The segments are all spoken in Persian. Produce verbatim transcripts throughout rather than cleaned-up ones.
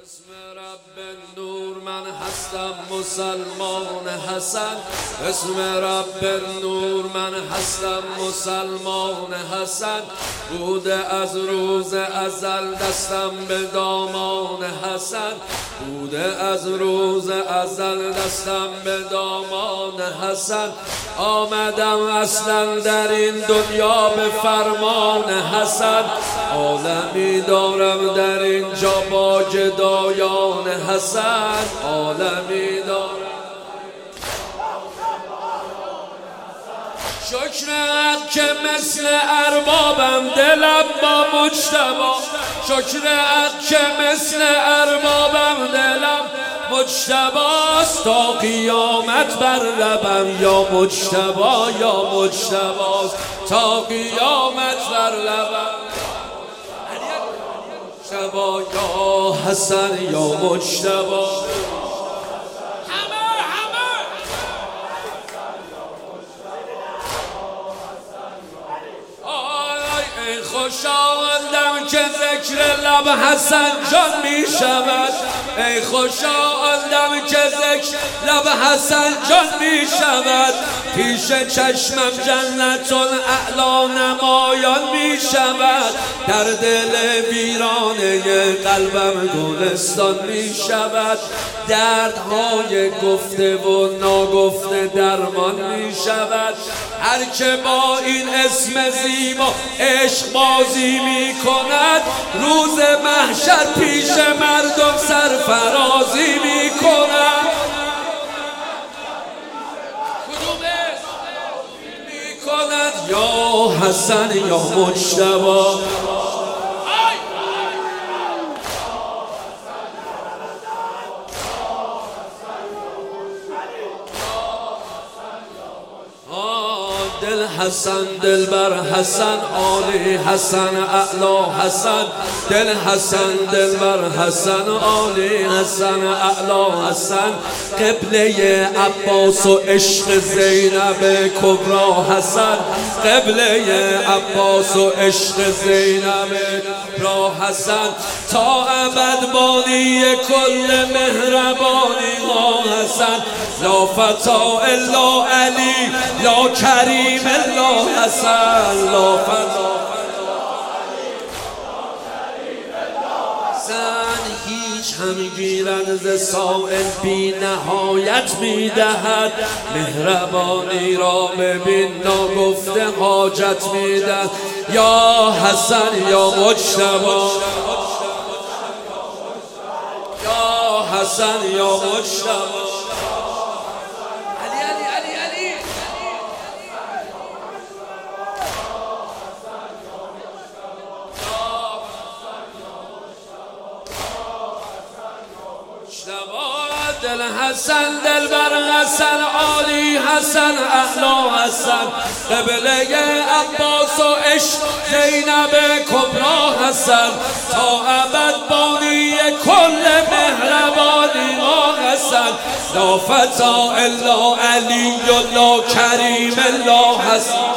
اسم رب نور من هستم مسلمان حسن. اسم رب نور من هستم مسلمان حسن. بوده از روز ازل دستم به دامان حسن. بوده از روز ازل دستم به دامان حسن. آمدم اصلا در این دنیا به فرمان حسن. عالمی دارم در اینجا با جدایان حسن. عالمی دارم شکر حق که مثل اربابم دلم با مجتبی. شکر حق که مثل اربابم دلم مجتباست. تا قیامت بر لبم یا مجتبی یا مجتباست. تا قیامت بر لبم مجتبی یا حسن یا مجتبی. خوشایندم که ذکر لب حسن جان می شود. ای خوشایندم که ذکر لب حسن جان می شود. پیش چشمم جنت الاعلی نمایان می شود. در دل ویرانه قلبم گلستان می شود. دردهای گفته و ناگفته درمان می شود. هر که با این اسم زیبا عشق بازی می کند روز محشر پیش مردم سرفرازی می کند. کدوم می کند یا حسن یا مجتبی. دل حسن دل بر حسن عالی حسن اعلی حسن. دل حسن دل بر حسن عالی حسن اعلی حسن. قبله عباس و عشق زینب کبرا حسن. قبله عباس و عشق زینب کبرا حسن. تا ابد بانی کل مهربانی ما حسن. لا فتا الا علی لا کریم الا حسن. لا فتا حسن. هیچ هم گیرد ز سائل بی نهایت می دهد. مهربانی را ببین ناگفته حاجت می دهد. یا حسن یا مجتبی. یا حسن یا مجتبی. دل حسن دل بر حسن عالی حسن اعلی حسن. قبله عباس و عشق زینب کبرا حسن. تا ابد بانی کل مهربانی ما حسن. لا فتا الا علی و لا کریم الا حسن.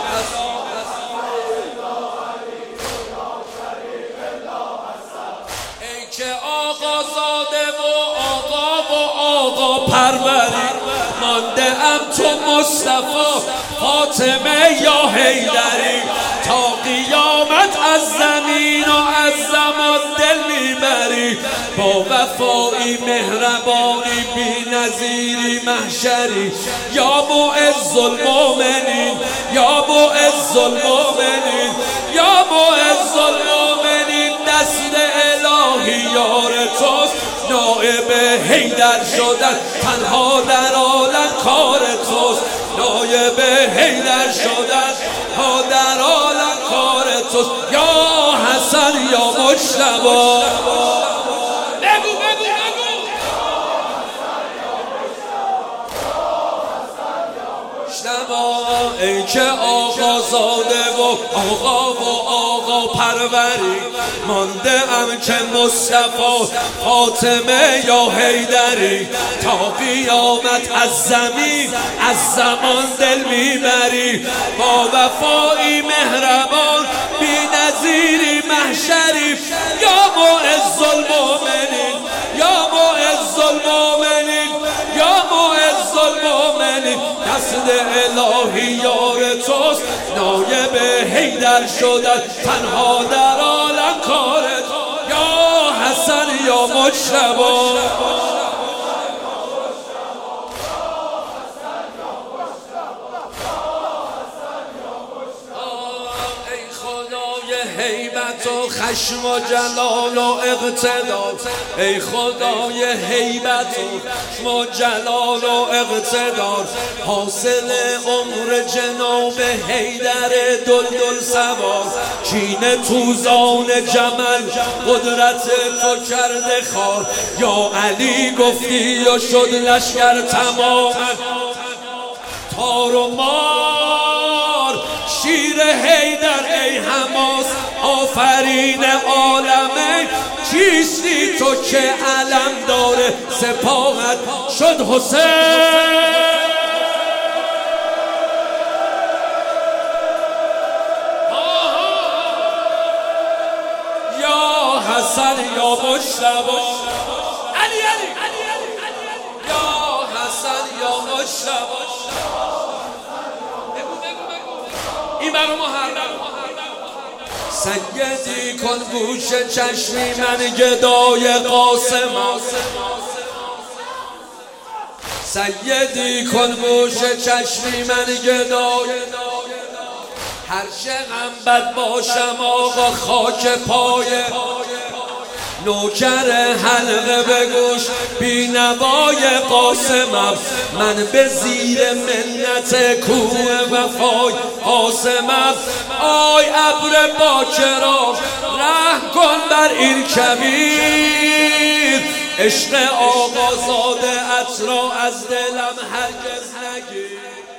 ای که آقا زاده و آقا و آقا پروری مانده ام تو مصطفی فاطمه یا حیدری. تا قیامت از زمین و از زمان دل میبری. با وفایی مهربانی بی نظیری محشری. یا معز المؤمنین یا معز المؤمنین یا معز المؤمنین. دست الهی یار توست. نائب حیدر شدن تنها در عالم کار توست. نائب حیدر شدن تنها در عالم کار توست. یا حسن یا مجتبی. بگو بگو بگو. مجتبی ای که آقا زاده و آقا و آقا پروری مانده ام که مصطفی فاطمه یا حیدری. تا قیامت از زمین از زمان دل میبری. با وفایی مهربان بی نظیری محشری. یا معز المؤمنین یا آمنین دست الهی یار توست نایب حیدر شدن تنها در عالم کارت یا حسن یا مجتبی هیبت و خشم و جلال و اقتدار ای خدای هیبت و خشم و جلال و اقتدار حاصل عمر جناب حیدر دلدل سوار کینه توزان جمل قدرت تو کرده خار یا علی گفتی و شد لشکر تمام تار و مار شیر حیدر ای حماس آفرین عالمه کیستی تو که علم داره سپاهت شد حسین یا حسن یا مجتبی علی علی یا حسن یا مجتبی این برای محرم سیدی کن گوش چشمی من گدای قاسم سیدی کن گوش چشمی من گدای هر چقدر بد باشم آقا خاک پای نوکر حلقه به گوش بینوای قاسمم من به زیر منت کوه وفای قاسمم آی ابر باکرام رحم کن بر این کبیر عشق آقازاده ات را از دلم هرگز نگیر